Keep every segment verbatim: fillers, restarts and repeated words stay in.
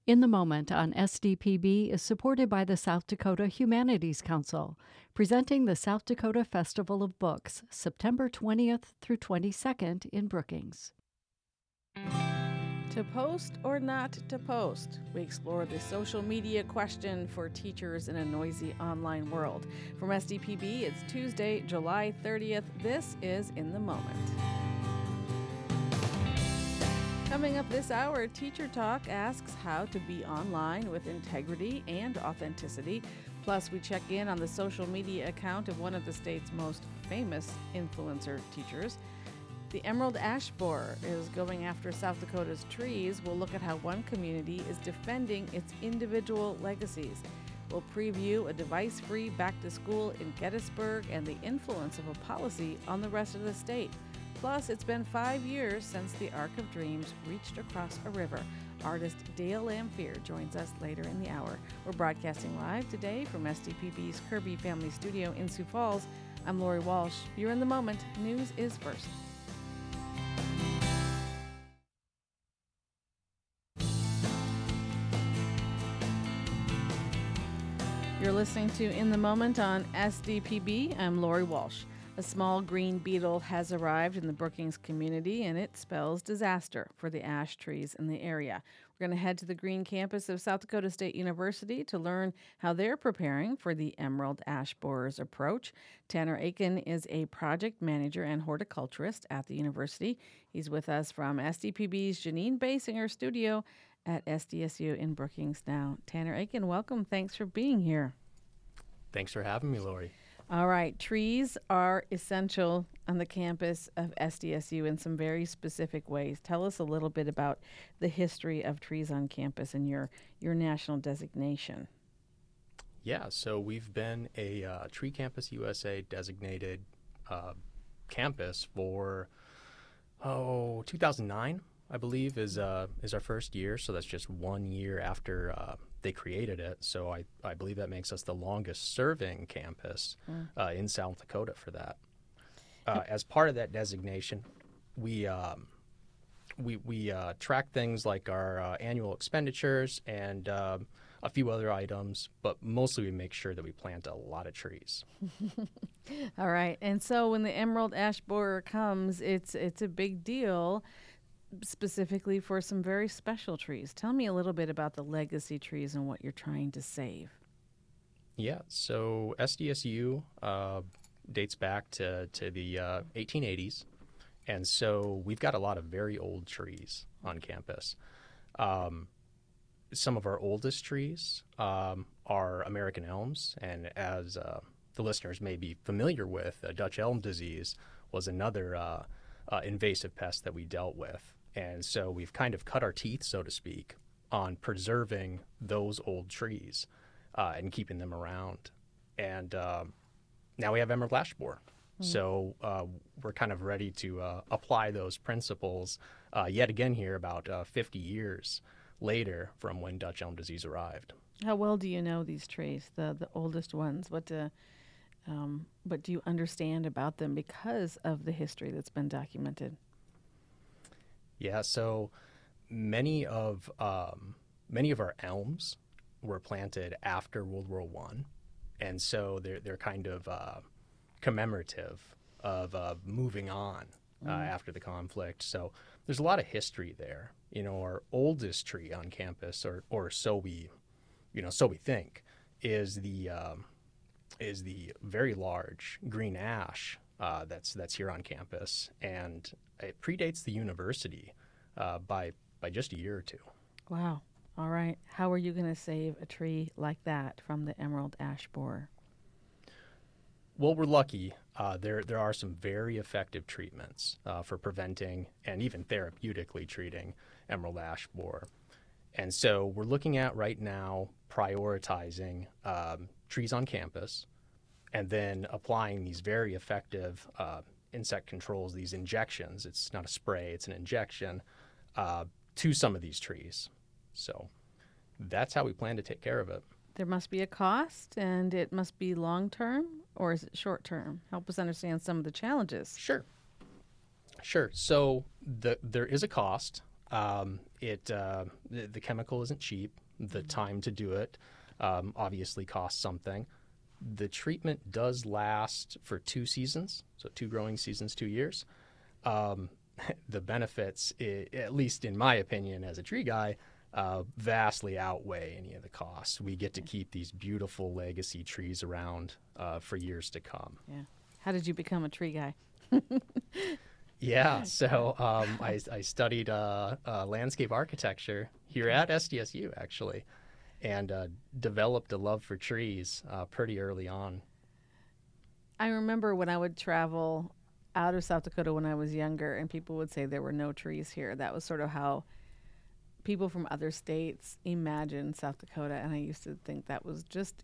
In the Moment on S D P B is supported by the South Dakota Humanities Council, presenting the South Dakota Festival of Books, September twentieth through twenty-second in Brookings. To post or not to post, we explore the social media question for teachers in a noisy online world. From S D P B, it's Tuesday, July thirtieth. This is In the Moment. Coming up this hour, Teacher Talk asks how to be online with integrity and authenticity. Plus, we check in on the social media account of one of the state's most famous influencer teachers. The emerald ash borer is going after South Dakota's trees. We'll look at how one community is defending its individual legacies. We'll preview a device-free back-to-school in Gettysburg and the influence of a policy on the rest of the state. Plus, it's been five years since the Arc of Dreams reached across a river. Artist Dale Lamphere joins us later in the hour. We're broadcasting live today from S D P B's Kirby Family Studio in Sioux Falls. I'm Lori Walsh. You're in the Moment. News is first. You're listening to In the Moment on S D P B. I'm Lori Walsh. A small green beetle has arrived in the Brookings community, and it spells disaster for the ash trees in the area. We're going to head to the green campus of South Dakota State University to learn how they're preparing for the emerald ash borer's approach. Tanner Aiken is a project manager and horticulturist at the university. He's with us from S D P B's Janine Basinger studio at S D S U in Brookings now. Tanner Aiken, welcome. Thanks for being here. Thanks for having me, Lori. All right. Trees are essential on the campus of S D S U in some very specific ways. Tell us a little bit about the history of trees on campus and your, your national designation. Yeah, so we've been a uh, Tree Campus U S A designated uh, campus for, oh, two thousand nine, I believe, is uh, is our first year. So that's just one year after uh, they created it. So I, I believe that makes us the longest serving campus mm. uh, in South Dakota for that. Uh, as part of that designation, we um, we we uh, track things like our uh, annual expenditures and uh, a few other items, but mostly we make sure that we plant a lot of trees. All right. And so when the emerald ash borer comes, it's it's a big deal, specifically for some very special trees. Tell me a little bit about the legacy trees and what you're trying to save. Yeah, so S D S U uh, dates back to, to the uh, eighteen eighties, and so we've got a lot of very old trees on campus. Um, some of our oldest trees um, are American elms, and as uh, the listeners may be familiar with, uh, Dutch elm disease was another uh, uh, invasive pest that we dealt with. And so we've kind of cut our teeth, so to speak, on preserving those old trees uh, and keeping them around. And um, now we have emerald ash borer. Mm. So uh, we're kind of ready to uh, apply those principles uh, yet again here about uh, fifty years later from when Dutch elm disease arrived. How well do you know these trees, the, the oldest ones? What, uh, um, what do you understand about them because of the history that's been documented? Yeah, so many of um, many of our elms were planted after World War One, and so they're they're kind of uh, commemorative of uh, moving on uh, mm. after the conflict. So there's a lot of history there. You know, our oldest tree on campus, or or so we, you know, so we think, is the um, is the very large green ash uh, that's that's here on campus, and it predates the university uh, by by just a year or two. Wow. All right. How are you going to save a tree like that from the emerald ash borer? Well, we're lucky. Uh, there there are some very effective treatments uh, for preventing and even therapeutically treating emerald ash borer. And so we're looking at right now prioritizing um, trees on campus and then applying these very effective uh, insect controls, these injections. It's not a spray, it's an injection uh, to some of these trees. So that's how we plan to take care of it. There must be a cost, and it must be long-term, or is it short-term? Help us understand some of the challenges. Sure. Sure. So the, there is a cost. Um, it uh, the, the chemical isn't cheap. The time to do it um, obviously costs something. The treatment does last for two seasons, so two growing seasons, two years. Um, the benefits, I at least in my opinion as a tree guy, uh, vastly outweigh any of the costs. We get to keep these beautiful legacy trees around uh, for years to come. Yeah. How did you become a tree guy? Yeah, so um, I, I studied uh, uh, landscape architecture here at S D S U, actually, and uh, developed a love for trees uh, pretty early on. I remember when I would travel out of South Dakota when I was younger, and people would say there were no trees here. That was sort of how people from other states imagined South Dakota, and I used to think that was just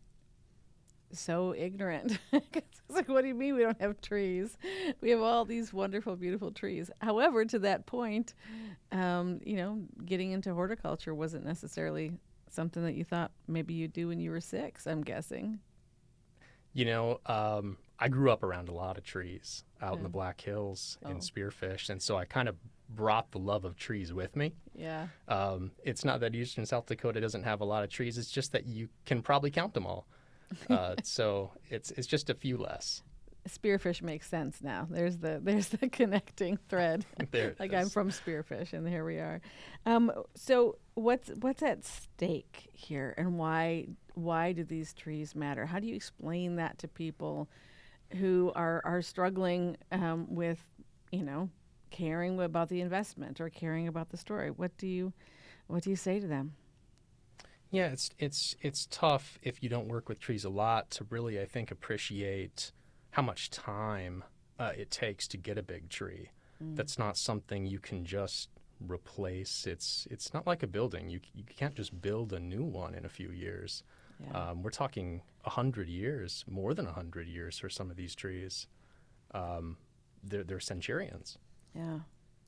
so ignorant. It's like, what do you mean we don't have trees? We have all these wonderful, beautiful trees. However, to that point, um, you know, getting into horticulture wasn't necessarily something that you thought maybe you'd do when you were six, I'm guessing. You know, um, I grew up around a lot of trees out in Yeah. the Black Hills Oh. in Spearfish, and so I kind of brought the love of trees with me. Yeah. Um, it's not that Eastern South Dakota doesn't have a lot of trees; it's just that you can probably count them all. Uh, so it's it's just a few less. Spearfish makes sense now. There's the there's the connecting thread. There it Like I'm is. from Spearfish, and here we are. Um, so what's what's at stake here, and why why do these trees matter? How do you explain that to people who are are struggling um, with, you know, caring about the investment or caring about the story? What do you what do you say to them? Yeah, it's it's it's tough if you don't work with trees a lot to really, I think, appreciate how much time uh, it takes to get a big tree. That's not something you can just replace. It's it's not like a building. You you can't just build a new one in a few years. Yeah. Um, we're talking a hundred years, more than a hundred years for some of these trees. Um, they're they're centurions. Yeah.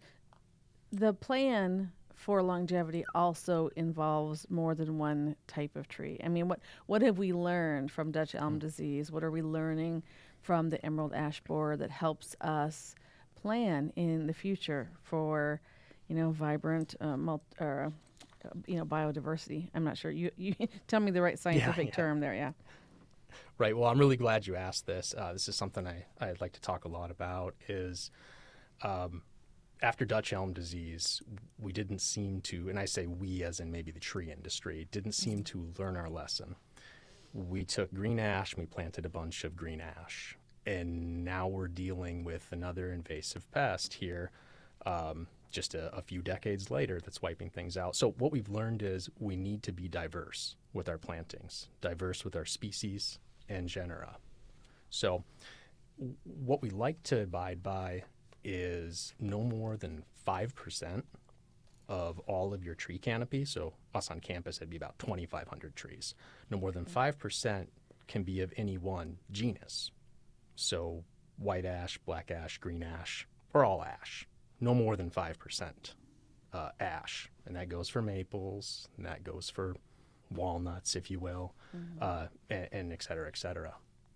The plan for longevity also involves more than one type of tree. I mean, what what have we learned from Dutch elm disease? What are we learning from the emerald ash borer that helps us plan in the future for, you know, vibrant, uh, mul- or, uh, you know, biodiversity? I'm not sure. You you tell me the right scientific yeah. term there. Yeah. Right. Well, I'm really glad you asked this. Uh, this is something I, I'd like to talk a lot about is um, after Dutch elm disease, we didn't seem to, and I say we as in maybe the tree industry, didn't seem to learn our lesson. We took green ash and we planted a bunch of green ash. And now we're dealing with another invasive pest here um, just a, a few decades later that's wiping things out. So what we've learned is we need to be diverse with our plantings, diverse with our species and genera. So w- what we like to abide by is no more than five percent of all of your tree canopy. So us on campus, it'd be about twenty-five hundred trees. No more than five percent can be of any one genus. So white ash, black ash, green ash, or all ash. No more than five percent uh, ash. And that goes for maples, and that goes for walnuts, if you will, uh, and, and et cetera, et cetera.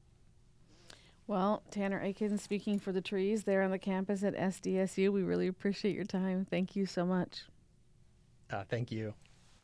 Well, Tanner Aikens speaking for the trees there on the campus at S D S U. We really appreciate your time. Thank you so much. Uh, thank you.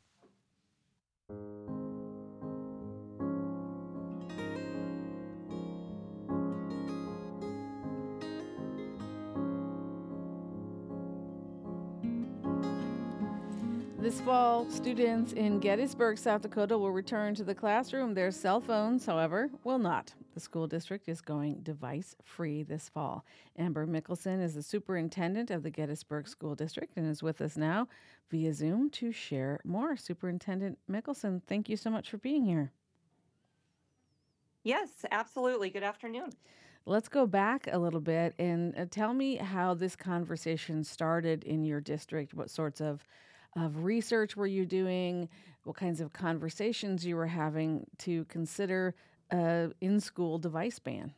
This fall, students in Gettysburg, South Dakota will return to the classroom. Their cell phones, however, will not. The school district is going device-free this fall. Amber Mickelson is the superintendent of the Gettysburg School District and is with us now via Zoom to share more. Superintendent Mickelson, thank you so much for being here. Yes, absolutely. Good afternoon. Let's go back a little bit and uh, tell me how this conversation started in your district. What sorts of of research were you doing? What kinds of conversations you were having to consider a in-school device ban?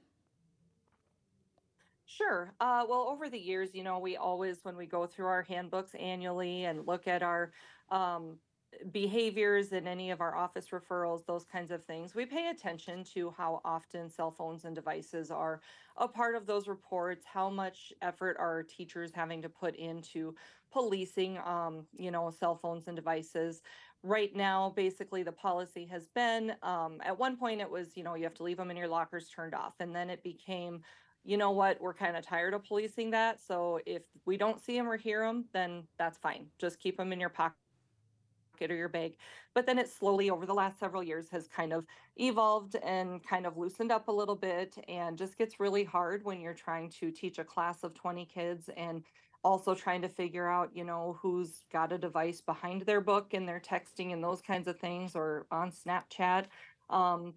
Sure. Uh, well, over the years, you know, we always, when we go through our handbooks annually and look at our um, behaviors in any of our office referrals, those kinds of things. We pay attention to how often cell phones and devices are a part of those reports, how much effort are teachers having to put into policing, um, you know, cell phones and devices. Right now, basically, the policy has been um, at one point it was, you know, you have to leave them in your lockers turned off. And then it became, you know what, we're kind of tired of policing that. So if we don't see them or hear them, then that's fine. Just keep them in your pocket or your bag. But then it slowly over the last several years has kind of evolved and kind of loosened up a little bit, and just gets really hard when you're trying to teach a class of twenty kids and also trying to figure out, you know, who's got a device behind their book and they're texting and those kinds of things or on Snapchat. Um,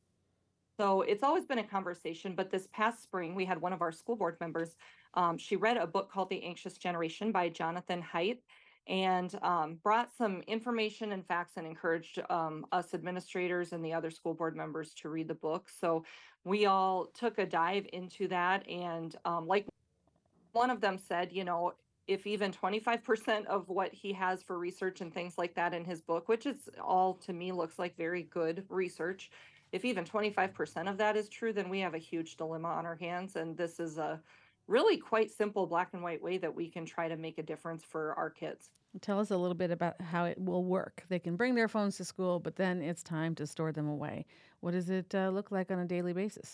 so it's always been a conversation, but this past spring, we had one of our school board members. Um, she read a book called The Anxious Generation by Jonathan Haidt, and um, brought some information and facts and encouraged um, us administrators and the other school board members to read the book. So we all took a dive into that. And um, like one of them said, you know, if even twenty-five percent of what he has for research and things like that in his book, which is all to me looks like very good research, if even twenty-five percent of that is true, then we have a huge dilemma on our hands. And this is a really quite simple black and white way that we can try to make a difference for our kids. Tell us a little bit about how it will work. They can bring their phones to school, but then it's time to store them away. What does it uh, look like on a daily basis?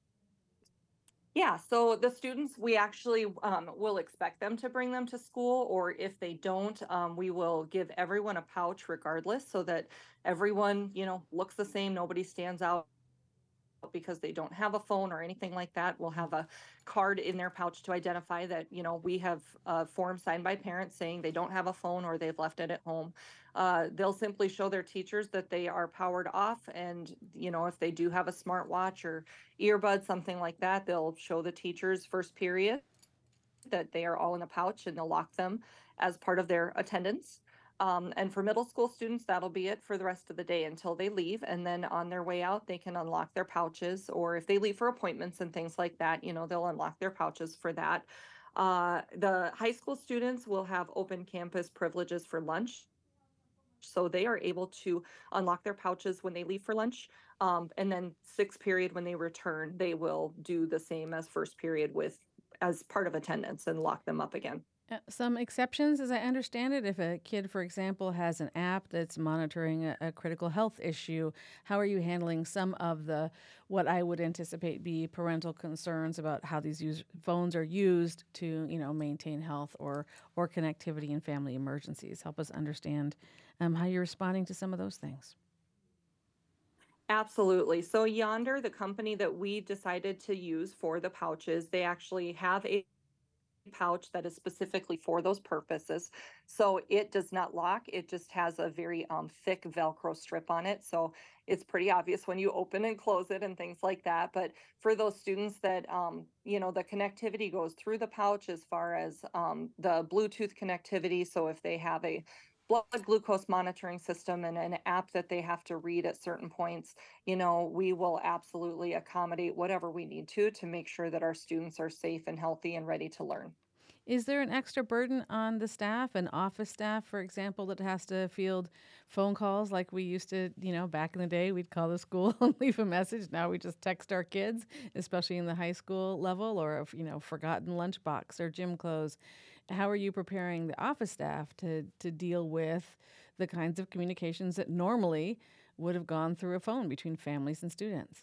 Yeah, so the students, we actually um, will expect them to bring them to school, or if they don't, um, we will give everyone a pouch regardless, so that everyone, you know, looks the same. Nobody stands out because they don't have a phone or anything like that. We'll have a card in their pouch to identify that, you know, we have a form signed by parents saying they don't have a phone or they've left it at home. Uh, they'll simply show their teachers that they are powered off. And, you know, if they do have a smartwatch or earbuds, something like that, they'll show the teachers first period that they are all in a pouch, and they'll lock them as part of their attendance. Um, and for middle school students, that'll be it for the rest of the day until they leave. And then on their way out, they can unlock their pouches, or if they leave for appointments and things like that, you know, they'll unlock their pouches for that. Uh, the high school students will have open campus privileges for lunch. So they are able to unlock their pouches when they leave for lunch. Um, and then sixth period, when they return, they will do the same as first period with as part of attendance and lock them up again. Uh, some exceptions, as I understand it, if a kid, for example, has an app that's monitoring a, a critical health issue, how are you handling some of the what I would anticipate be parental concerns about how these use, phones are used to, you know, maintain health or or connectivity in family emergencies? Help us understand um, how you're responding to some of those things. Absolutely. So Yonder, the company that we decided to use for the pouches, they actually have a pouch that is specifically for those purposes. So it does not lock. It just has a very um, thick Velcro strip on it. So it's pretty obvious when you open and close it and things like that. But for those students that, um, you know, the connectivity goes through the pouch as far as um, the Bluetooth connectivity. So if they have a blood glucose monitoring system and an app that they have to read at certain points, you know, we will absolutely accommodate whatever we need to to make sure that our students are safe and healthy and ready to learn. Is there an extra burden on the staff, an office staff, for example, that has to field phone calls like we used to, you know, back in the day? We'd call the school and leave a message. Now we just text our kids, especially in the high school level, or, if, you know, forgotten lunchbox or gym clothes. How are you preparing the office staff to, to deal with the kinds of communications that normally would have gone through a phone between families and students?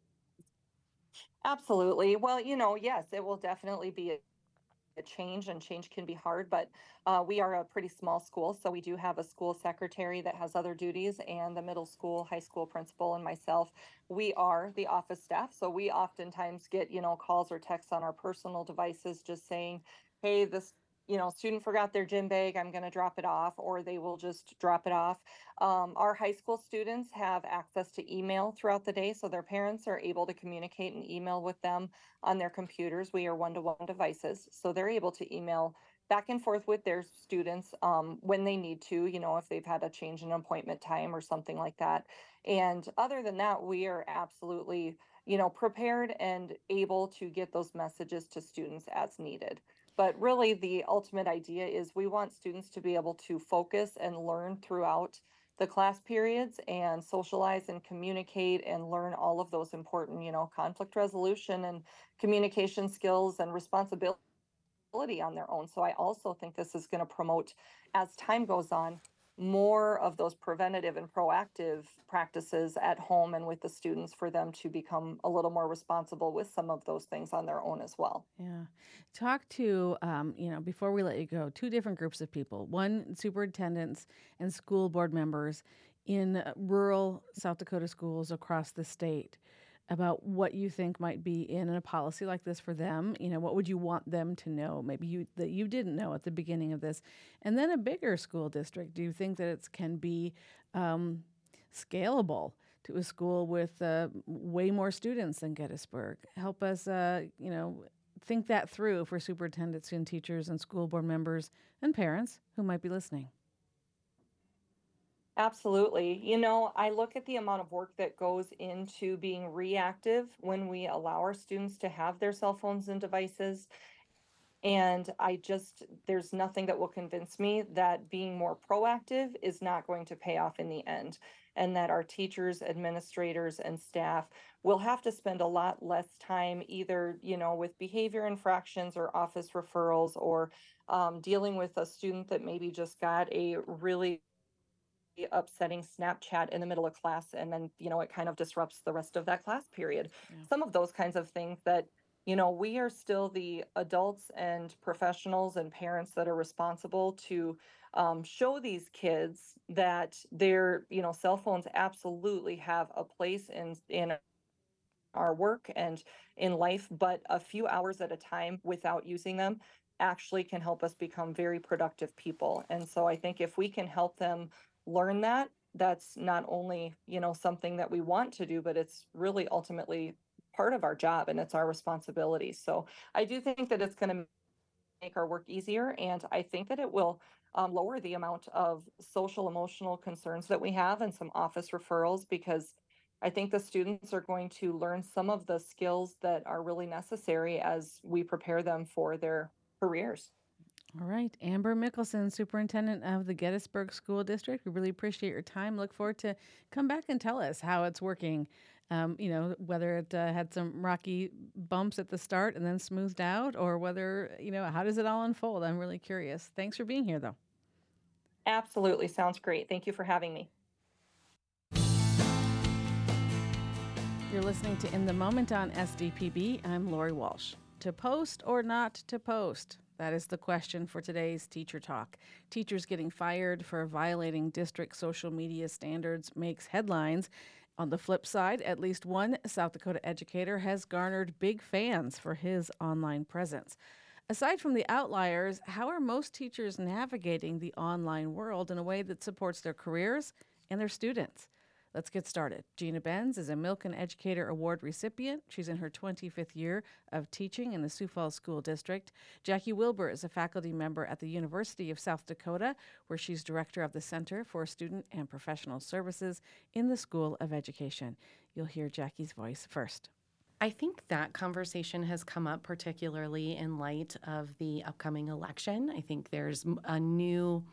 Absolutely. Well, you know, yes, it will definitely be a a change, and change can be hard, but uh, we are a pretty small school, so we do have a school secretary that has other duties, and the middle school, high school principal, and myself. We are the office staff, so we oftentimes get, you know, calls or texts on our personal devices just saying, hey, this, you know, student forgot their gym bag, I'm going to drop it off, or they will just drop it off. Um, our high school students have access to email throughout the day, so their parents are able to communicate and email with them on their computers. We are one-to-one devices, so they're able to email back and forth with their students um, when they need to, you know, if they've had a change in appointment time or something like that. And other than that, we are absolutely, you know, prepared and able to get those messages to students as needed. But really, the ultimate idea is we want students to be able to focus and learn throughout the class periods and socialize and communicate and learn all of those important, you know, conflict resolution and communication skills and responsibility on their own. So I also think this is going to promote, as time goes on, more of those preventative and proactive practices at home and with the students for them to become a little more responsible with some of those things on their own as well. Yeah. Talk to, um, you know, before we let you go, two different groups of people. One, superintendents and school board members in uh, rural South Dakota schools across the state about what you think might be in a policy like this for them. You know, what would you want them to know, maybe you that you didn't know at the beginning of this? And then a bigger school district, do you think that it can be um, scalable to a school with uh, way more students than Gettysburg? Help us, uh, you know, think that through for superintendents and teachers and school board members and parents who might be listening. Absolutely. You know, I look at the amount of work that goes into being reactive when we allow our students to have their cell phones and devices. And I just, there's nothing that will convince me that being more proactive is not going to pay off in the end. And that our teachers, administrators, and staff will have to spend a lot less time either, you know, with behavior infractions or office referrals or um, dealing with a student that maybe just got a really upsetting Snapchat in the middle of class, and then, you know, it kind of disrupts the rest of that class period. Yeah. Some of those kinds of things that, you know, we are still the adults and professionals and parents that are responsible to um, show these kids that their, you know, cell phones absolutely have a place in in our work and in life, but a few hours at a time without using them actually can help us become very productive people. And so I think if we can help them learn that, that's not only, you know, something that we want to do, but it's really ultimately part of our job and it's our responsibility. So I do think that it's going to make our work easier. And I think that it will um, lower the amount of social emotional concerns that we have and some office referrals, because I think the students are going to learn some of the skills that are really necessary as we prepare them for their careers. All right. Amber Mickelson, Superintendent of the Gettysburg School District. We really appreciate your time. Look forward to come back and tell us how it's working. Um, you know, whether it uh, had some rocky bumps at the start and then smoothed out, or whether, you know, how does it all unfold? I'm really curious. Thanks for being here, though. Absolutely. Sounds great. Thank you for having me. You're listening to In the Moment on S D P B. I'm Lori Walsh. To post or not to post? That is the question for today's Teacher Talk. Teachers getting fired for violating district social media standards makes headlines. On the flip side, at least one South Dakota educator has garnered big fans for his online presence. Aside from the outliers, how are most teachers navigating the online world in a way that supports their careers and their students? Let's get started. Gina Benz is a Milken Educator Award recipient. She's in her twenty-fifth year of teaching in the Sioux Falls School District. Jackie Wilbur is a faculty member at the University of South Dakota, where she's director of the Center for Student and Professional Services in the School of Education. You'll hear Jackie's voice first. I think that conversation has come up particularly in light of the upcoming election. I think there's a new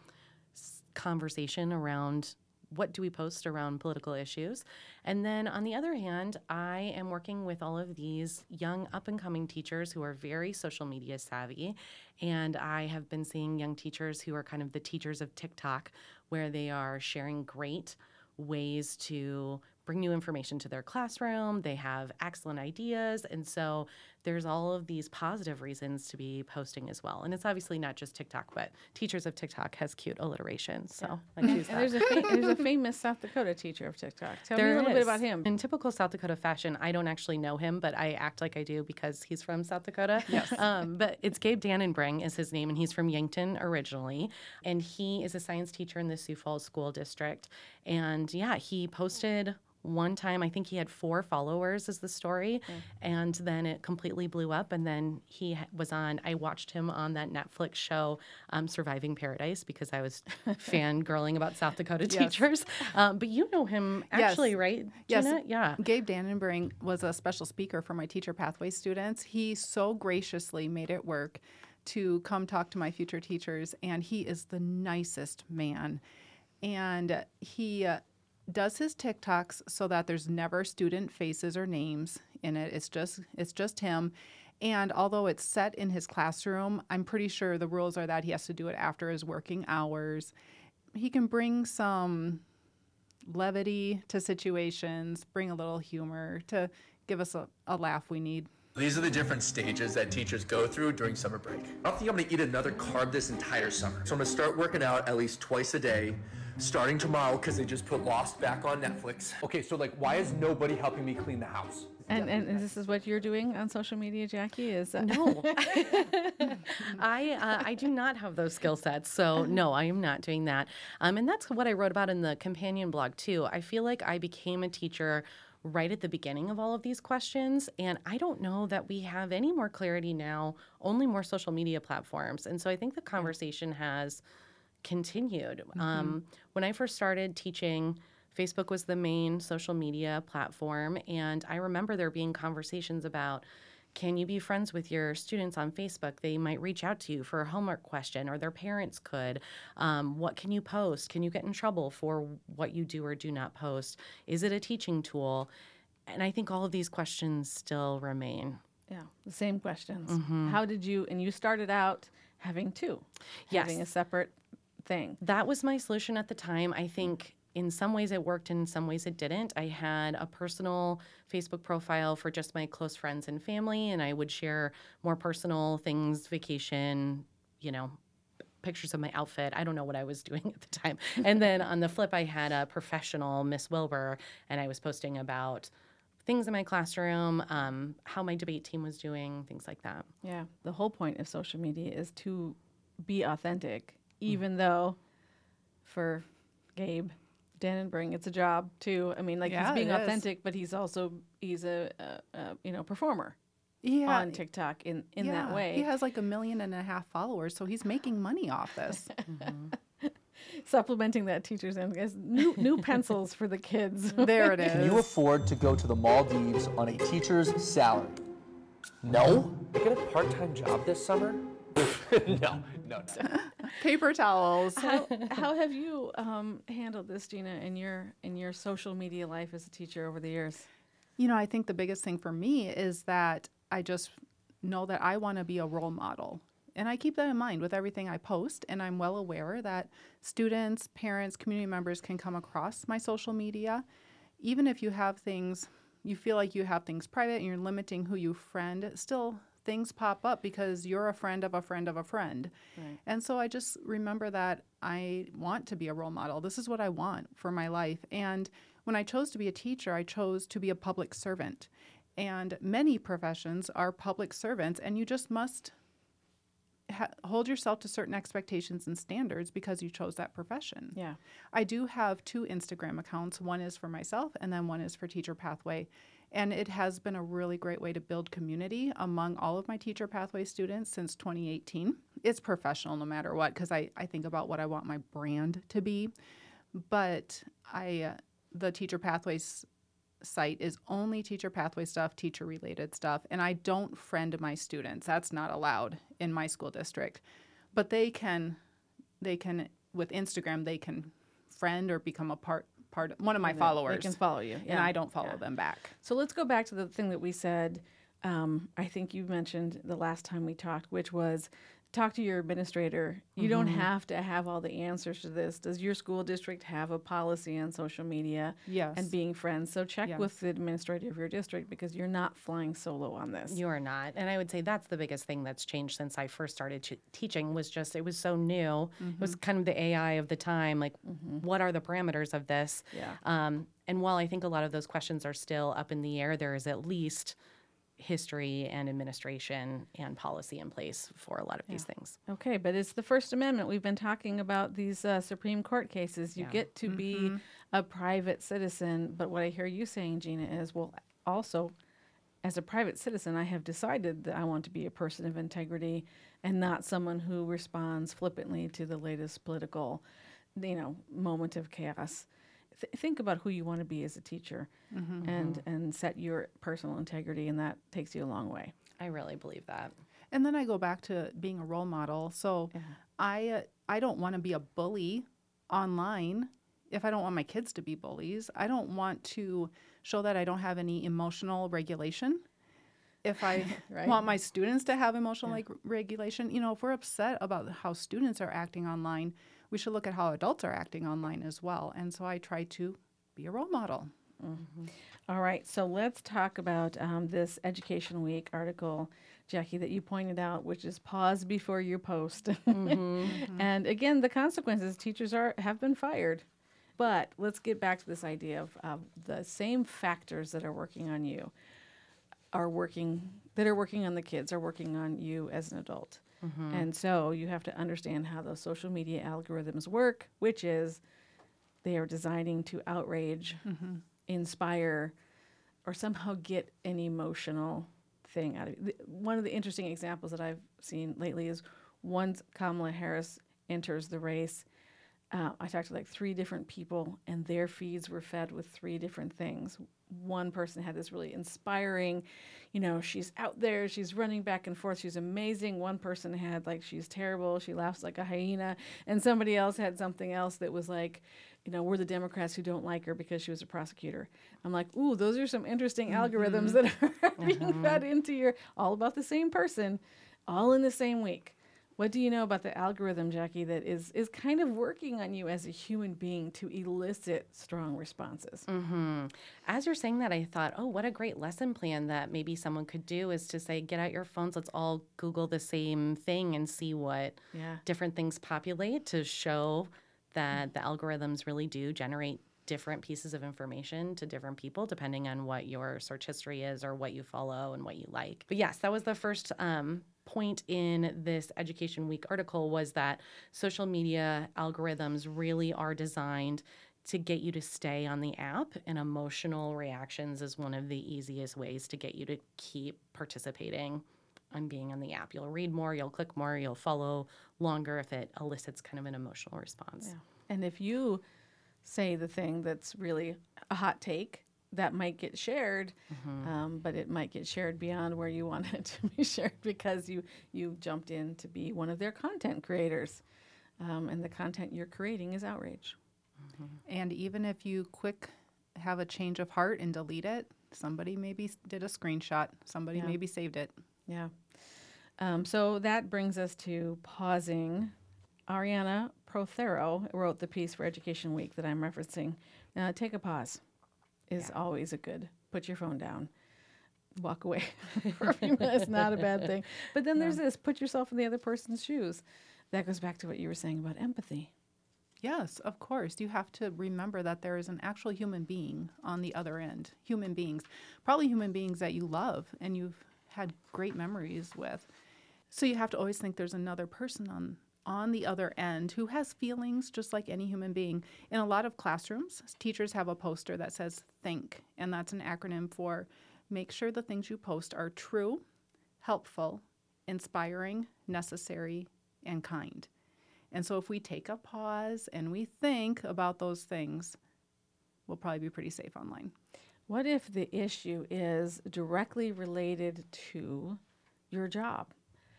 conversation around what do we post around political issues. And then on the other hand, I am working with all of these young up-and-coming teachers who are very social media savvy. And I have been seeing young teachers who are kind of the teachers of TikTok, where they are sharing great ways to bring new information to their classroom. They have excellent ideas. And so there's all of these positive reasons to be posting as well. And it's obviously not just TikTok, but Teachers of TikTok has cute alliteration. So yeah. I choose that. And there's a, fa- there's a famous South Dakota teacher of TikTok. Tell there me a little is. bit about him. In typical South Dakota fashion, I don't actually know him, but I act like I do because he's from South Dakota. Yes. Um, but it's Gabe Dannenbring is his name, and he's from Yankton originally. And he is a science teacher in the Sioux Falls School District. And yeah, he posted one time, I think he had four followers is the story, mm. and then it completely blew up, and then he was on, I watched him on that Netflix show, um, Surviving Paradise, because I was fangirling about South Dakota yes. teachers. Um, but you know him actually, yes. right, Yes. Gina? Yeah. Gabe Dannenbring was a special speaker for my Teacher Pathway students. He so graciously made it work to come talk to my future teachers, and he is the nicest man. And he uh, does his TikToks so that there's never student faces or names in it. It's just it's just him. And although it's set in his classroom, I'm pretty sure the rules are that he has to do it after his working hours. He can bring some levity to situations, bring a little humor to give us a, a laugh we need. These are the different stages that teachers go through during summer break. I don't think I'm gonna eat another carb this entire summer. So I'm gonna start working out at least twice a day, starting tomorrow because they just put Lost back on Netflix. Okay, so like, why is nobody helping me clean the house? And, and and this is what you're doing on social media, Jackie? Is uh, No, I uh, I do not have those skill sets, so no, I am not doing that. Um, and that's what I wrote about in the companion blog too. I feel like I became a teacher right at the beginning of all of these questions, and I don't know that we have any more clarity now. Only more social media platforms, and so I think the conversation has continued. Mm-hmm. Um, when I first started teaching, Facebook was the main social media platform, and I remember there being conversations about, can you be friends with your students on Facebook? They might reach out to you for a homework question, or their parents could. Um, what can you post? Can you get in trouble for what you do or do not post? Is it a teaching tool? And I think all of these questions still remain. yeah, the same questions. Mm-hmm. How did you? And you started out having two, Yes. having a separate thing. That was my solution at the time. I think in some ways it worked, in some ways it didn't. I had a personal Facebook profile for just my close friends and family, and I would share more personal things, vacation, you know, pictures of my outfit. I don't know what I was doing at the time. And then on the flip, I had a professional, Miss Wilbur, and I was posting about things in my classroom, um, how my debate team was doing, things like that. Yeah, the whole point of social media is to be authentic, even though for Gabe Dannenbring, it's a job too. I mean, like Yeah, he's being it is. authentic, but he's also he's a, a, a you know performer Yeah, on TikTok in in that yeah, way. He has like a million and a half followers, so he's making money off this. Supplementing that teacher's end, guys. New new pencils for the kids. There it Can you is. afford to go to the Maldives on a teacher's salary? No? I get a part-time job this summer? no, no, no. Paper towels. how how have you um, handled this, Gina, in your in your social media life as a teacher over the years? You know, I think the biggest thing for me is that I just know that I want to be a role model. And I keep that in mind with everything I post. And I'm well aware that students, parents, community members can come across my social media. Even if you have things, you feel like you have things private and you're limiting who you friend, still things pop up because you're a friend of a friend of a friend. Right. And so I just remember that I want to be a role model. This is what I want for my life. And when I chose to be a teacher, I chose to be a public servant. And many professions are public servants, and you just must ha- hold yourself to certain expectations and standards because you chose that profession. Yeah. I do have two Instagram accounts. One is for myself, and then one is for Teacher Pathway. And it has been a really great way to build community among all of my Teacher Pathway students since twenty eighteen. It's professional no matter what, because I, I think about what I want my brand to be. But I, uh, the Teacher Pathways site is only Teacher Pathway stuff, teacher-related stuff, and I don't friend my students. That's not allowed in my school district. But they can, they can with Instagram, they can friend or become a part part one of my They- followers. They can follow you. And yeah. I don't follow Yeah. them back. So let's go back to the thing that we said. Um, I think you mentioned the last time we talked, which was talk to your administrator. You don't have to have all the answers to this. Does your school district have a policy on social media Yes. and being friends? So check Yes. with the administrator of your district because you're not flying solo on this. You are not. And I would say that's the biggest thing that's changed since I first started ch- teaching was just, it was so new. It was kind of the A I of the time. Like, what are the parameters of this? Yeah. Um, and while I think a lot of those questions are still up in the air, there is at least history and administration and policy in place for a lot of these things. Okay, but it's the First Amendment. We've been talking about these uh, Supreme Court cases. You get to be a private citizen, but what I hear you saying, Gina, is, well, also, as a private citizen, I have decided that I want to be a person of integrity and not someone who responds flippantly to the latest political, you know, moment of chaos. Th- think about who you want to be as a teacher and, and set your personal integrity, and that takes you a long way. I really believe that. And then I go back to being a role model. So Yeah. I uh, I don't want to be a bully online if I don't want my kids to be bullies. I don't want to show that I don't have any emotional regulation. If I Right. want my students to have emotional Yeah. like, regulation, you know, if we're upset about how students are acting online, we should look at how adults are acting online as well. And so I try to be a role model. All right, so let's talk about um, this Education Week article, Jackie, that you pointed out, which is pause before you post. And again, the consequences, teachers are have been fired. But let's get back to this idea of uh, the same factors that are working on you are working, that are working on the kids, are working on you as an adult. And so you have to understand how those social media algorithms work, which is they are designing to outrage, inspire, or somehow get an emotional thing out of it. The- One of the interesting examples that I've seen lately is once Kamala Harris enters the race, uh, I talked to like three different people, and their feeds were fed with three different things. One person had this really inspiring, you know, she's out there, she's running back and forth, she's amazing. One person had like, she's terrible, she laughs like a hyena. And somebody else had something else that was like, you know, we're the Democrats who don't like her because she was a prosecutor. I'm like, ooh, those are some interesting algorithms that are being fed into your, all about the same person, all in the same week. What do you know about the algorithm, Jackie, that is is kind of working on you as a human being to elicit strong responses? Mm-hmm. As you're saying that, I thought, oh, what a great lesson plan that maybe someone could do is to say, get out your phones, let's all Google the same thing and see what Yeah. different things populate to show that the algorithms really do generate different pieces of information to different people depending on what your search history is or what you follow and what you like. But yes, that was the first um, point in this Education Week article, was that social media algorithms really are designed to get you to stay on the app, and emotional reactions is one of the easiest ways to get you to keep participating on being on the app. You'll read more, you'll click more, you'll follow longer if it elicits kind of an emotional response. Yeah. And if you say the thing that's really a hot take, that might get shared, um, but it might get shared beyond where you want it to be shared because you you jumped in to be one of their content creators, um, and the content you're creating is outrage. And even if you quick have a change of heart and delete it, somebody maybe s- did a screenshot, somebody Yeah. maybe saved it. Yeah. Um, so that brings us to pausing. Ariana Prothero wrote the piece for Education Week that I'm referencing. Uh, take a pause is always a good. Put your phone down. Walk away for a few minutes. Not a bad thing. But then there's this, put yourself in the other person's shoes. That goes back to what you were saying about empathy. Yes, of course. You have to remember that there is an actual human being on the other end. Human beings, probably human beings that you love and you've had great memories with. So you have to always think there's another person on on the other end who has feelings just like any human being. In a lot of classrooms, teachers have a poster that says THINK, and that's an acronym for make sure the things you post are true, helpful, inspiring, necessary, and kind. And so if we take a pause and we think about those things, we'll probably be pretty safe online. What if the issue is directly related to your job?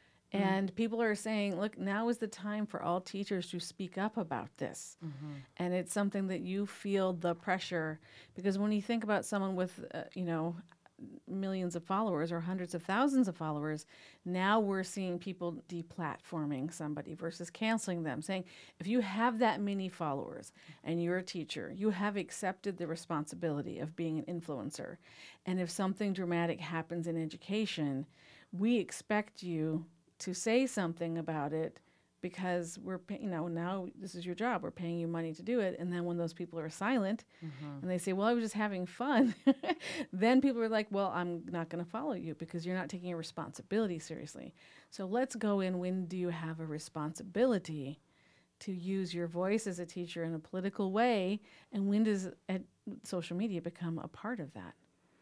And people are saying, look, now is the time for all teachers to speak up about this. And it's something that you feel the pressure. Because when you think about someone with, uh, you know, millions of followers or hundreds of thousands of followers, now we're seeing people deplatforming somebody versus canceling them, saying, if you have that many followers and you're a teacher, you have accepted the responsibility of being an influencer. And if something dramatic happens in education, we expect you to say something about it because we're, pay- you know, now this is your job. We're paying you money to do it. And then when those people are silent and they say, well, I was just having fun, then people are like, well, I'm not going to follow you because you're not taking your responsibility seriously. So let's go in. When do you have a responsibility to use your voice as a teacher in a political way? And when does ed- social media become a part of that?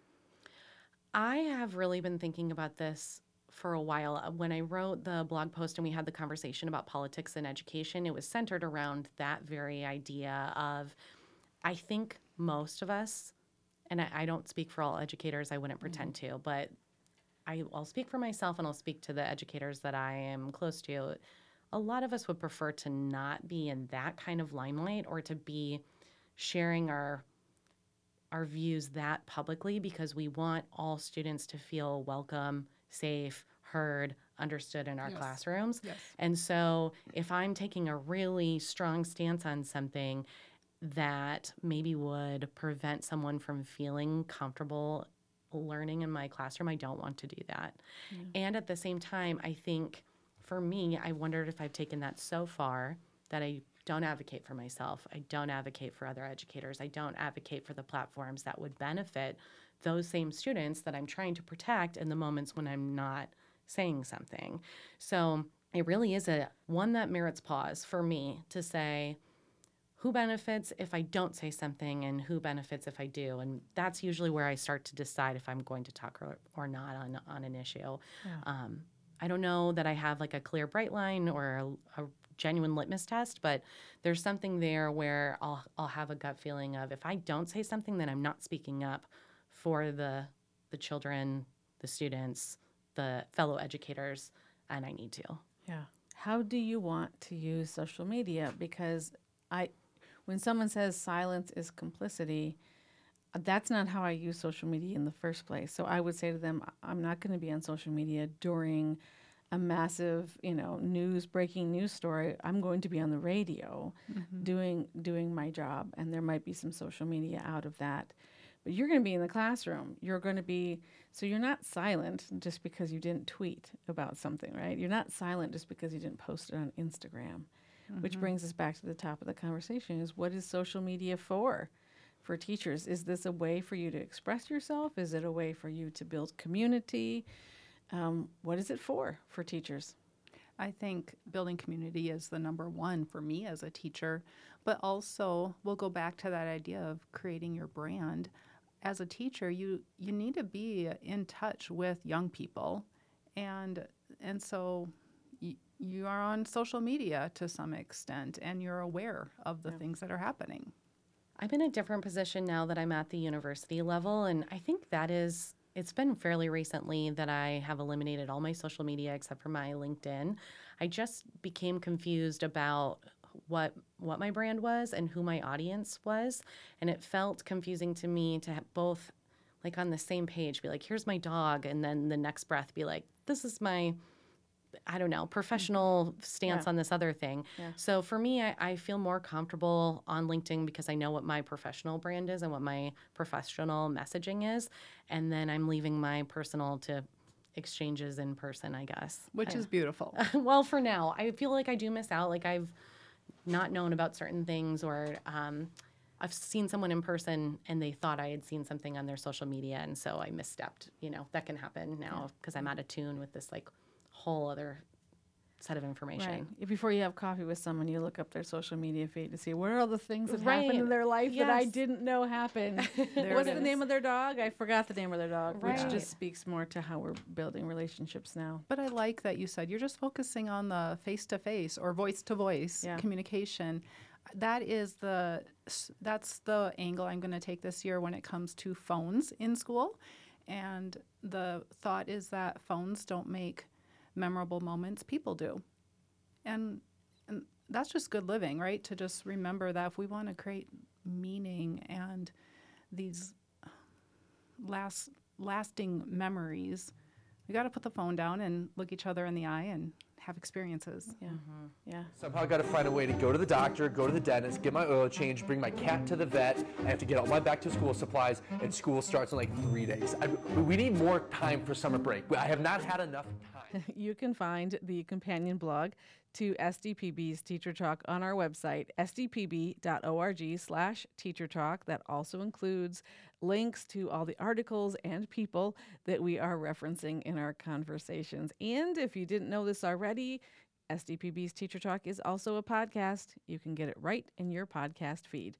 I have really been thinking about this for a while. Uh, When I wrote the blog post and we had the conversation about politics and education, it was centered around that very idea of, I think most of us, and I, I don't speak for all educators, I wouldn't pretend to, but I, I'll speak for myself and I'll speak to the educators that I am close to. A lot of us would prefer to not be in that kind of limelight or to be sharing our our views that publicly because we want all students to feel welcome, safe, heard, understood in our Yes. classrooms. Yes. And so if I'm taking a really strong stance on something that maybe would prevent someone from feeling comfortable learning in my classroom, I don't want to do that. And at the same time, I think for me, I wondered if I've taken that so far that I don't advocate for myself. I don't advocate for other educators. I don't advocate for the platforms that would benefit those same students that I'm trying to protect in the moments when I'm not saying something. So it really is a one that merits pause for me to say, who benefits if I don't say something and who benefits if I do? And that's usually where I start to decide if I'm going to talk or, or not on, on an issue. Yeah. Um, I don't know that I have like a clear bright line or a, a genuine litmus test, but there's something there where I'll, I'll have a gut feeling of if I don't say something, then I'm not speaking up for the, the children, the students, the fellow educators, and I need to. Yeah. How do you want to use social media? Because I, when someone says silence is complicity, that's not how I use social media in the first place. So I would say to them, I'm not going to be on social media during a massive, you know, news breaking news story. I'm going to be on the radio Mm-hmm. doing doing my job, and there might be some social media out of that. But you're going to be in the classroom. You're going to be, so you're not silent just because you didn't tweet about something, right? You're not silent just because you didn't post it on Instagram. Mm-hmm. Which brings us back to the top of the conversation is what is social media for? For teachers, is this a way for you to express yourself? Is it a way for you to build community? Um, what is it for for teachers? I think building community is the number one for me as a teacher, but also we'll go back to that idea of creating your brand. As a teacher, you you need to be in touch with young people, and and so y- you are on social media to some extent, and you're aware of the things that are happening. I'm in a different position now that I'm at the university level, and I think that is, it's been fairly recently that I have eliminated all my social media except for my LinkedIn. I just became confused about what what my brand was and who my audience was, and it felt confusing to me to have both like on the same page be like, here's my dog, and then the next breath be like, this is my, I don't know, professional stance Yeah. on this other thing. Yeah. So for me, I, I feel more comfortable on LinkedIn because I know what my professional brand is and what my professional messaging is. And then I'm leaving my personal to exchanges in person, I guess. Which I- is beautiful. well, for now, I feel like I do miss out. Like I've not known about certain things, or um, I've seen someone in person and they thought I had seen something on their social media, and so I misstepped. You know, that can happen now because I'm out of tune with this like whole other set of information. Right. If before you have coffee with someone, you look up their social media feed to see what are all the things that Right. happened in their life that I Yes. didn't know happened. There What's it the is. name of their dog? I forgot the name of their dog, Right. which just speaks more to how we're building relationships now. But I like that you said you're just focusing on the face-to-face or voice-to-voice Yeah. communication. That is the that's the angle I'm going to take this year when it comes to phones in school. And the thought is that phones don't make memorable moments, people do. And and that's just good living, right? To just remember that if we want to create meaning and these last lasting memories, we got to put the phone down and look each other in the eye and have experiences. Yeah. Yeah. Somehow I got to find a way to go to the doctor, go to the dentist, get my oil changed, bring my cat to the vet. I have to get all my back to school supplies, and school starts in like three days. I, we need more time for summer break. I have not had enough time. You can find the companion blog to S D P B's Teacher Talk on our website, s d p b dot org slash teacher talk. That also includes links to all the articles and people that we are referencing in our conversations. And if you didn't know this already, S D P B's Teacher Talk is also a podcast. You can get it right in your podcast feed.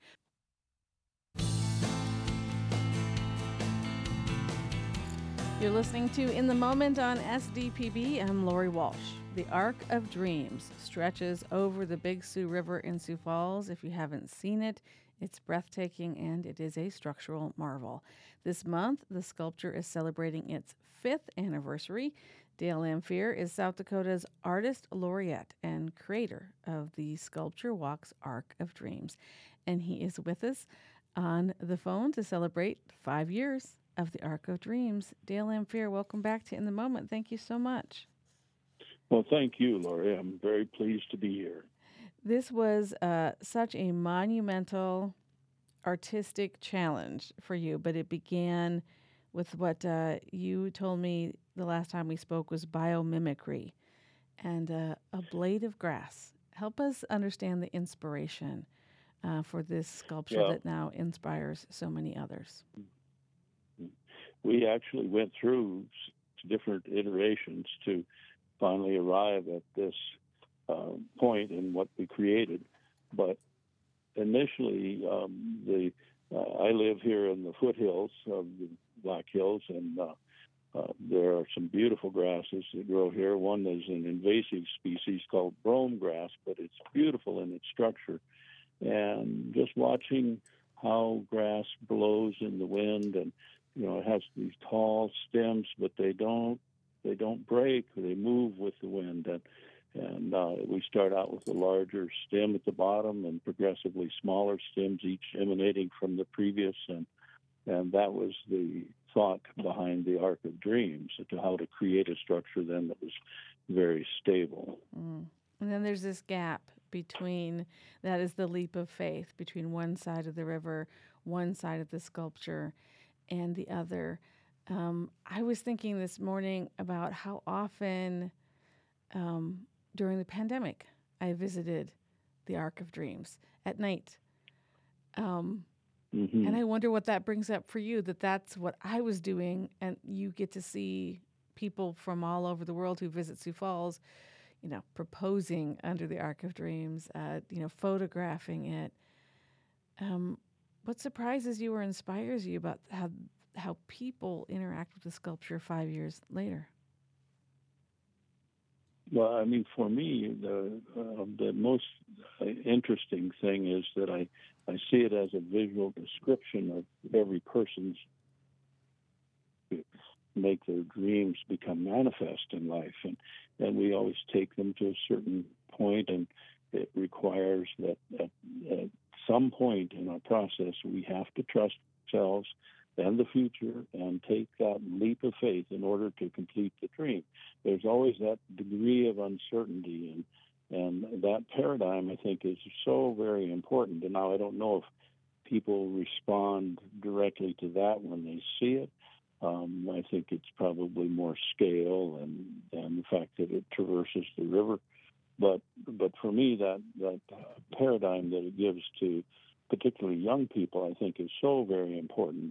You're listening to In the Moment on S D P B. I'm Lori Walsh. The Arc of Dreams stretches over the Big Sioux River in Sioux Falls. If you haven't seen it, It's breathtaking and it is a structural marvel. This month, the sculpture is celebrating its fifth anniversary. Dale Lamphere is South Dakota's artist laureate and creator of the Sculpture Walks Arc of Dreams. And he is with us on the phone to celebrate five years of the Arc of Dreams. Dale Lamphere, welcome back to In the Moment. Thank you so much. Well, thank you, Lori. I'm very pleased to be here. This was uh, such a monumental artistic challenge for you, but it began with what uh, you told me the last time we spoke was biomimicry and uh, a blade of grass. Help us understand the inspiration uh, for this sculpture Well, that now inspires so many others. we actually went through s- different iterations to finally arrive at this uh, point in what we created. But initially, um, the uh, I live here in the foothills of the Black Hills, and uh, uh, there are some beautiful grasses that grow here. One is an invasive species called brome grass, but it's beautiful in its structure. And just watching how grass blows in the wind, and you know, it has these tall stems, but they don't they don't break. They move with the wind, and and uh, we start out with a larger stem at the bottom, and progressively smaller stems, each emanating from the previous, and and that was the thought behind the Arc of Dreams, as to how to create a structure then that was very stable. Mm. And then there's this gap between, that is the leap of faith between one side of the river, one side of the sculpture, and the other. Um, I was thinking this morning about how often um, during the pandemic I visited the Arc of Dreams at night. Um, Mm-hmm. and I wonder what that brings up for you, that that's what I was doing, and you get to see people from all over the world who visit Sioux Falls, you know, proposing under the Arc of Dreams, uh, you know, photographing it. Um, what surprises you or inspires you about how how people interact with the sculpture five years later? Well, I mean, for me, the uh, the most uh, interesting thing is that I, I see it as a visual description of every person's to make their dreams become manifest in life, and and we always take them to a certain point, and it requires that at, at some point in our process we have to trust ourselves and the future and take that leap of faith in order to complete the dream. There's always that degree of uncertainty, and and that paradigm, I think, is so very important. And now I don't know if people respond directly to that when they see it. Um, I think it's probably more scale and, and the fact that it traverses the river. But but for me, that, that paradigm that it gives to particularly young people, I think, is so very important.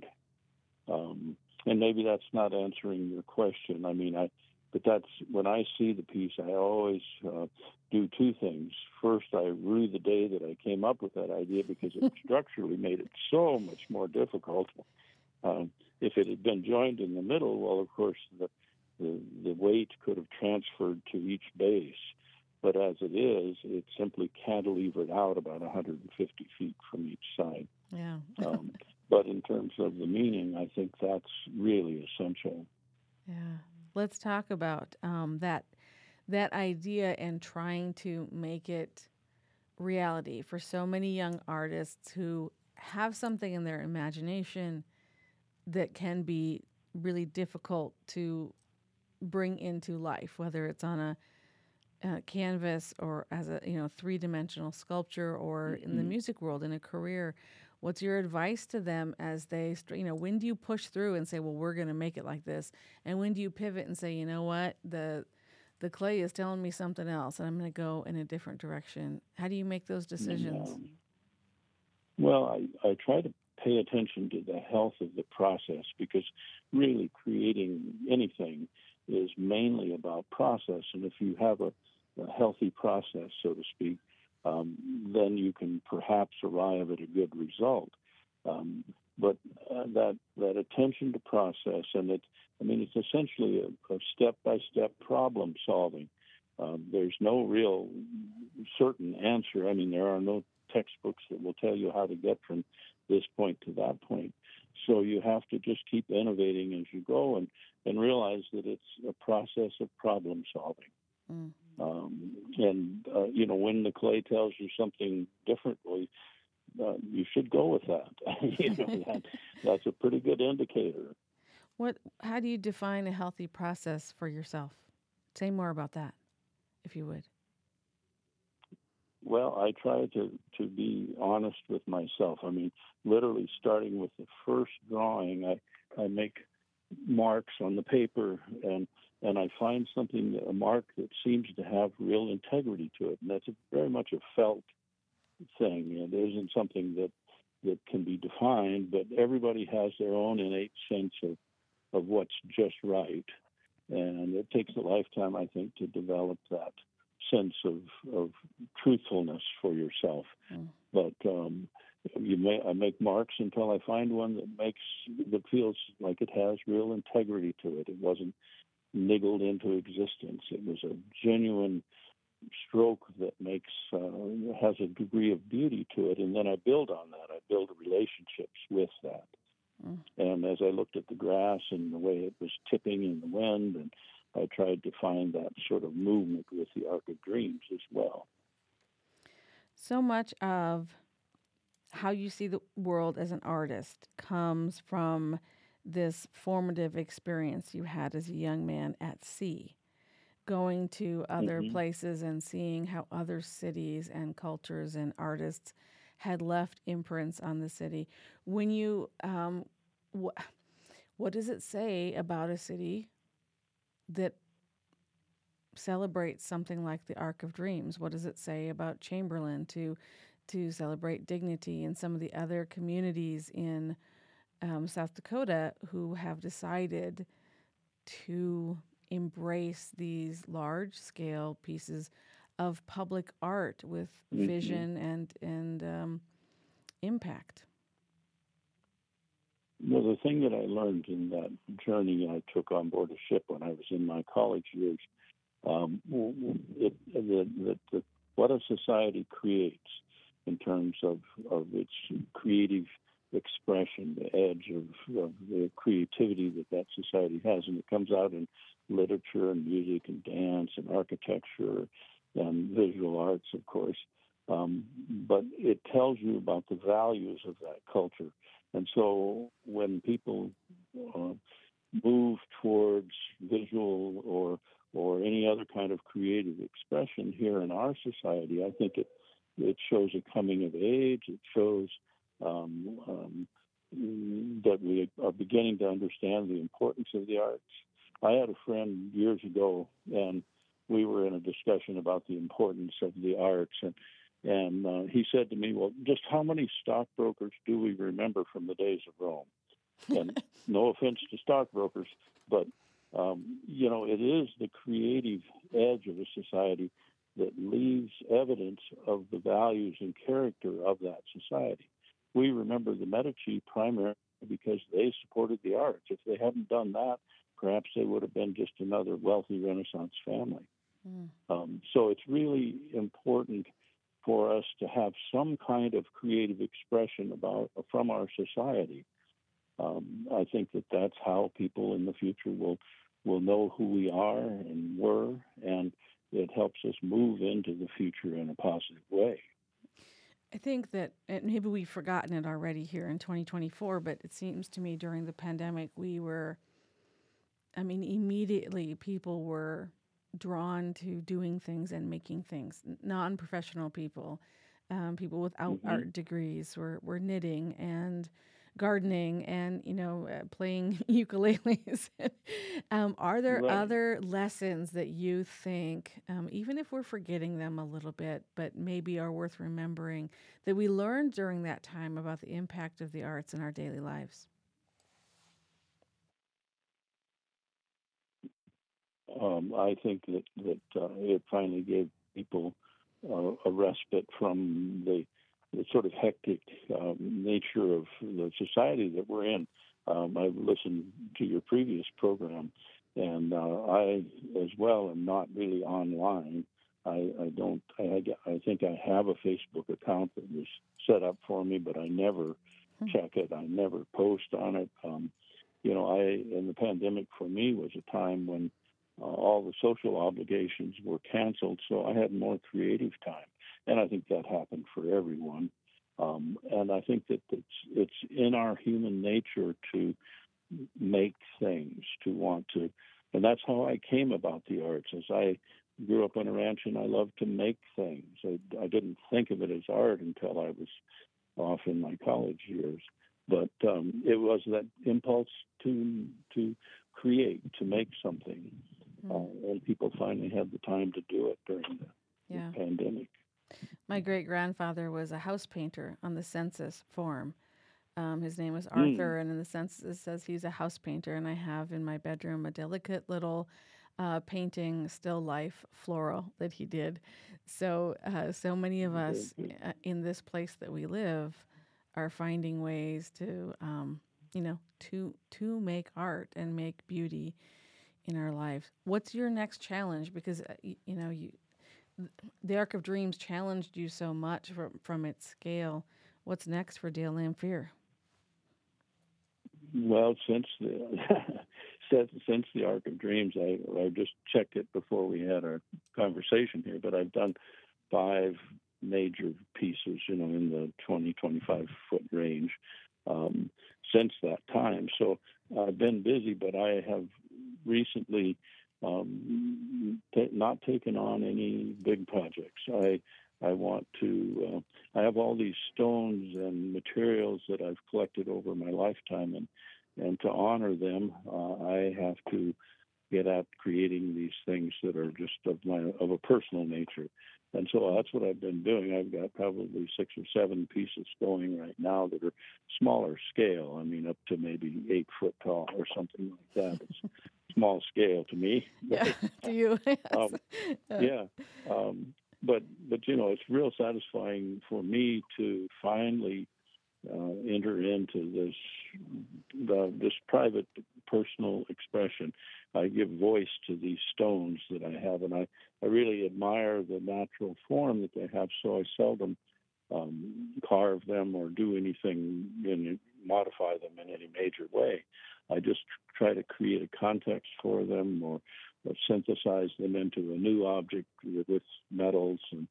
Um, and maybe that's not answering your question. I mean, I, but that's when I see the piece, I always uh, do two things. First, I rue the day that I came up with that idea, because it structurally made it so much more difficult. Um, if it had been joined in the middle, well, of course, the, the the weight could have transferred to each base. But as it is, it simply cantilevered out about one hundred fifty feet from each side. Yeah. um, but in terms of the meaning, I think that's really essential. Yeah. Let's talk about um, that that idea and trying to make it reality for so many young artists who have something in their imagination that can be really difficult to bring into life, whether it's on a, a canvas or as a you know three-dimensional sculpture, or in the music world in a career. What's your advice to them as they, you know, when do you push through and say, well, we're going to make it like this? And when do you pivot and say, you know what, the the clay is telling me something else and I'm going to go in a different direction? How do you make those decisions? Um, well, I, I try to pay attention to the health of the process, because really creating anything is mainly about process. And if you have a, a healthy process, so to speak, Um, then you can perhaps arrive at a good result. Um, but uh, that that attention to process, and it, I mean, it's essentially a, a step-by-step problem solving. Um, there's no real certain answer. I mean, there are no textbooks that will tell you how to get from this point to that point. So you have to just keep innovating as you go, and, and realize that it's a process of problem solving. Mm. Um, and, uh, you know, when the clay tells you something differently, uh, you should go with that. you know, that. That's a pretty good indicator. What? How do you define a healthy process for yourself? Say more about that, if you would. Well, I try to, to be honest with myself. I mean, literally starting with the first drawing, I, I make marks on the paper, and and I find something, a mark that seems to have real integrity to it. And that's a, very much a felt thing. It isn't something that, that can be defined, but everybody has their own innate sense of, of what's just right. And it takes a lifetime, I think, to develop that sense of, of truthfulness for yourself. Mm. But um, you may, I make marks until I find one that makes that feels like it has real integrity to it. It wasn't niggled into existence. It was a genuine stroke that makes uh, has a degree of beauty to it, and then I build on that. I build relationships with that. Mm. And as I looked at the grass and the way it was tipping in the wind, and I tried to find that sort of movement with the Arc of Dreams as well. So much of how you see the world as an artist comes from this formative experience you had as a young man at sea, going to other Mm-hmm. places and seeing how other cities and cultures and artists had left imprints on the city. When you, um, wh- what does it say about a city that celebrates something like the Arc of Dreams? What does it say about Chamberlain to to celebrate dignity, and some of the other communities in um, South Dakota who have decided to embrace these large-scale pieces of public art with Mm-hmm. vision and and um, impact? Well, the thing that I learned in that journey I took on board a ship when I was in my college years, um, it, the, the, the, what a society creates in terms of, of its creative expression, the edge of, of the creativity that that society has, and it comes out in literature and music and dance and architecture and visual arts, of course. Um, but it tells you about the values of that culture. And so when people uh, move towards visual or or any other kind of creative expression here in our society, I think it it shows a coming of age. It shows um, um, that we are beginning to understand the importance of the arts. I had a friend years ago, and we were in a discussion about the importance of the arts, and And uh, he said to me, well, just how many stockbrokers do we remember from the days of Rome? And no offense to stockbrokers, but, um, you know, it is the creative edge of a society that leaves evidence of the values and character of that society. We remember the Medici primarily because they supported the arts. If they hadn't done that, perhaps they would have been just another wealthy Renaissance family. Mm. Um, so it's really important for us to have some kind of creative expression about from our society. Um, I think that that's how people in the future will will know who we are and were, and it helps us move into the future in a positive way. I think that and maybe we've forgotten it already here in twenty twenty-four, but it seems to me during the pandemic we were, I mean, immediately people were drawn to doing things and making things. Non-professional people, um, people without mm-hmm. art degrees were, were knitting and gardening and, you know, uh, playing ukuleles. um, are there right. other lessons that you think, um, even if we're forgetting them a little bit, but maybe are worth remembering, that we learned during that time about the impact of the arts in our daily lives? Um, I think that, that uh, it finally gave people uh, a respite from the, the sort of hectic um, nature of the society that we're in. Um, I've listened to your previous program, and uh, I, as well, am not really online. I, I don't. I, I think I have a Facebook account that was set up for me, but I never hmm. check it. I never post on it. Um, you know, I in the pandemic for me was a time when uh, all the social obligations were canceled, so I had more creative time, and I think that happened for everyone. Um, and I think that it's it's in our human nature to make things, to want to, and that's how I came about the arts. As I grew up on a ranch, and I loved to make things. I, I didn't think of it as art until I was off in my college years. But um, it was that impulse to to create, to make something, mm. uh, and people finally had the time to do it during the, yeah. the pandemic. My great-grandfather was a house painter on the census form. Um, his name was Arthur, mm. and in the census it says he's a house painter, and I have in my bedroom a delicate little uh, painting, still life, floral that he did. So, uh, so many of us uh, in this place that we live are finding ways to, um, you know, to to make art and make beauty in our lives. What's your next challenge? Because uh, you, you know, you, the Arc of Dreams challenged you so much from from its scale. What's next for Dale Lamphere? Well, since the since, since the Arc of Dreams, I I just checked it before we had our conversation here, but I've done five major pieces, you know, in the twenty, twenty-five foot range um, since that time. So I've been busy, but I have recently um, t- not taken on any big projects. I I want to, uh, I have all these stones and materials that I've collected over my lifetime, and, and to honor them, uh, I have to get at creating these things that are just of my, of a personal nature. And so that's what I've been doing. I've got probably six or seven pieces going right now that are smaller scale. I mean, up to maybe eight foot tall or something like that. It's small scale to me. Yeah, to you. Yes. um, yeah. Um, But, but you know, it's real satisfying for me to finally uh, enter into this the, this private, personal expression. I give voice to these stones that I have, and I, I really admire the natural form that they have, so I seldom um, carve them or do anything, in, modify them in any major way. I just try to create a context for them, or synthesize them into a new object with metals, and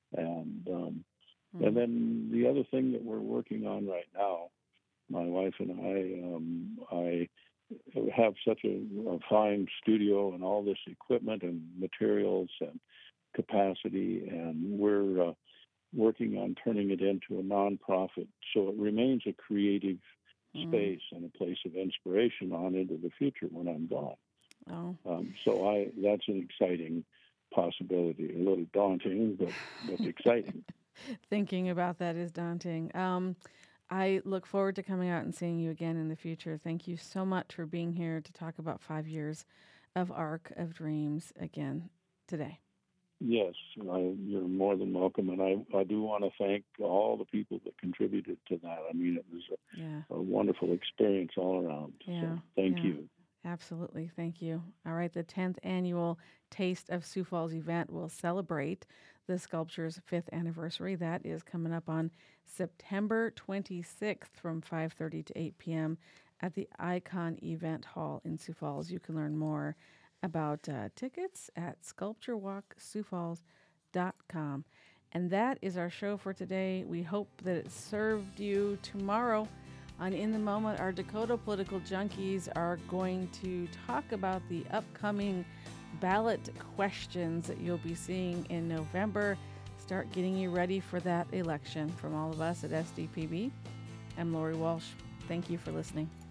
and um, mm. and then the other thing that we're working on right now, my wife and I, um, I have such a, a fine studio and all this equipment and materials and capacity, and we're uh, working on turning it into a nonprofit, so it remains a creative mm. space and a place of inspiration on into the future when I'm gone. Oh. Um, so I that's an exciting possibility, a little daunting, but, but exciting. Thinking about that is daunting. Um, I look forward to coming out and seeing you again in the future. Thank you so much for being here to talk about five years of Arc of Dreams again today. Yes, I, you're more than welcome, and I, I do want to thank all the people that contributed to that. I mean, it was a, yeah. a wonderful experience all around. Yeah. So thank yeah. you. Absolutely. Thank you. All right. The tenth annual Taste of Sioux Falls event will celebrate the sculpture's fifth anniversary. That is coming up on September twenty-sixth from five thirty to eight p.m. at the Icon Event Hall in Sioux Falls. You can learn more about uh, tickets at sculpture walk sioux falls dot com. And that is our show for today. We hope that it served you. Tomorrow on In the Moment, our Dakota political junkies are going to talk about the upcoming ballot questions that you'll be seeing in November. Start getting you ready for that election. From all of us at S D P B, I'm Lori Walsh. Thank you for listening.